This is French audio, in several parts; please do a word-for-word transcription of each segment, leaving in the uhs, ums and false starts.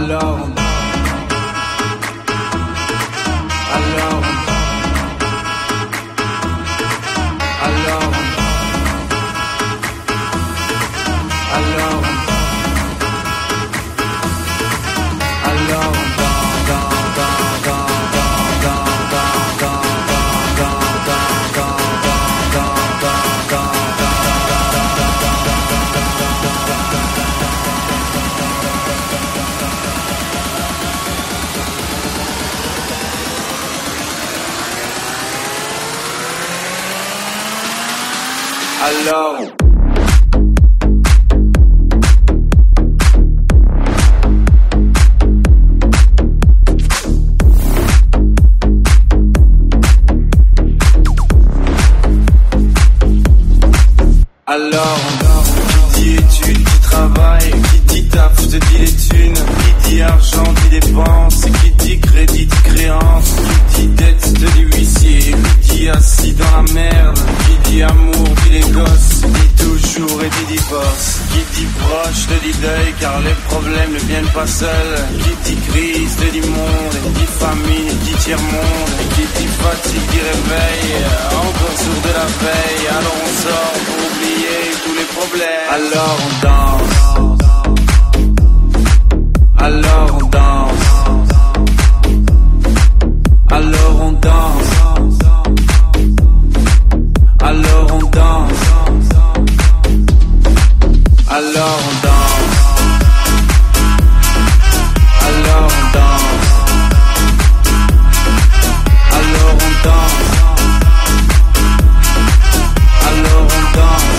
Alors Alors Alors Alors Alors Alors Alors, qui dit études, qui travaille, qui dit taf, te dit les thunes, qui dit argent, dit dépense, qui dit crédit, dit créance, qui dit dette, te dit huissier, qui dit assis dans la merde, qui dit amour, dit les gosses, dit toujours et dit divorce, qui dit proche, te dit deuil, car les problèmes ne viennent pas seuls, qui dit crise, te dit monde, qui dit famine, dit tiers-monde, qui dit fatigue, dit réveil, encore sourd de la veille, alors on sort pour oublier tous les problèmes. Alors on danse, alors on danse, alors on danse, alors on danse, alors on danse, alors on danse, alors on danse, alors on danse,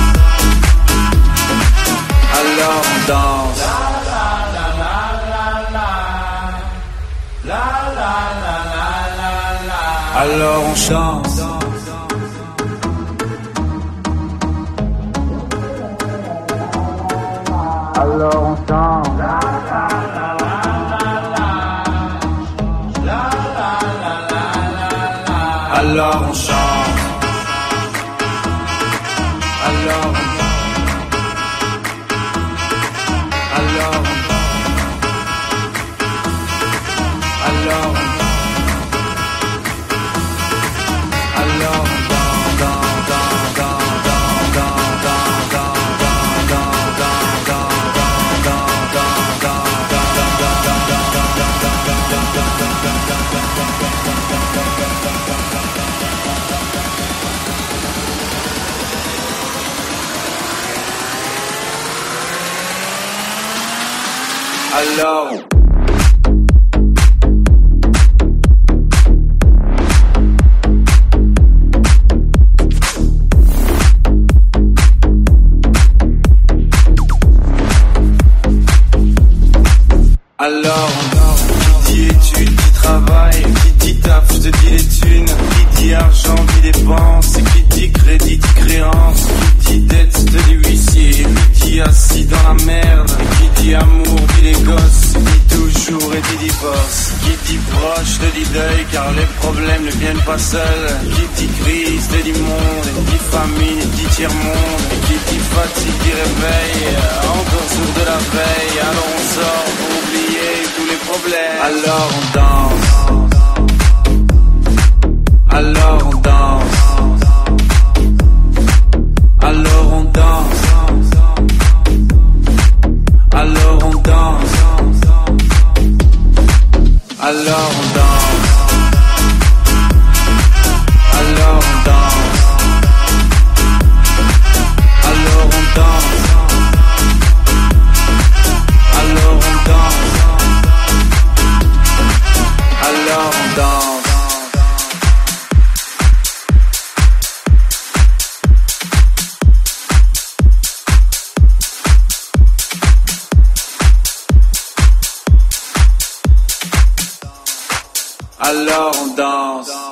alors on danse. Alors on chante. Alors on chante. Alors on chante. Alors on Alors Alors Alors Alors Alors, qui dit études, qui travaille, qui dit taf, te dit les thunes, qui dit argent, dit dépense, qui dit crédit, dit créance, qui dit dette, te dit huissier, qui dit assis dans la merde, qui dit amour, dit les gosses, dit toujours et dit divorce, qui dit proche, te dit deuil, car les problèmes ne viennent pas seuls, qui dit crise, te dit monde, qui dit famine, dit tiers-monde, qui dit fatigue, dit réveil, encore sourd de la veille, alors on sort pour oublier tous les problèmes. Alors on danse, alors on danse, alors on danse, alors on danse, alors on danse, alors on danse, alors on danse, alors on danse, alors on danse. Alors on danse.